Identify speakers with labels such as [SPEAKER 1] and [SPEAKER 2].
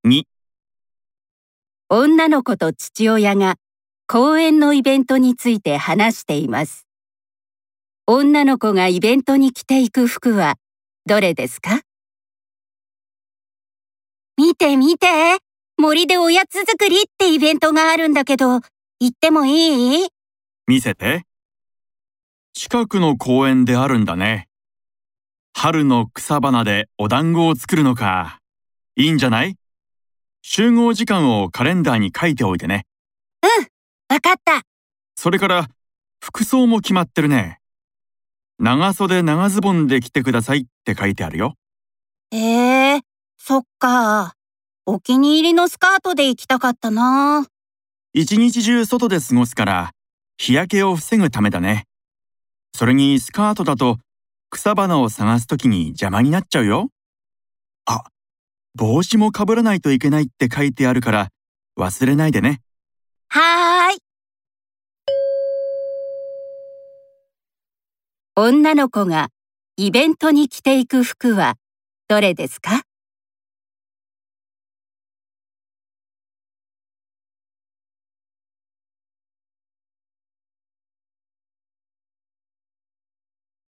[SPEAKER 1] 2、
[SPEAKER 2] 女の子と父親が公園のイベントについて話しています。女の子がイベントに着ていく服はどれですか？
[SPEAKER 3] 見て見て、森でおやつ作りってイベントがあるんだけど、行ってもいい？
[SPEAKER 1] 見せて。近くの公園であるんだね。春の草花でお団子を作るのか。いいんじゃない？集合時間をカレンダーに書いておいてね。
[SPEAKER 3] わかった。
[SPEAKER 1] それから、服装も決まってるね。長袖長ズボンで着てくださいって書いてあるよ。
[SPEAKER 3] そっか。お気に入りのスカートで行きたかったな。
[SPEAKER 1] 一日中外で過ごすから、日焼けを防ぐためだね。それにスカートだと、草花を探すときに邪魔になっちゃうよ。あ、帽子もかぶらないといけないって書いてあるから、忘れないでね。
[SPEAKER 3] はーい。
[SPEAKER 2] 女の子がイベントに着ていく服はどれですか？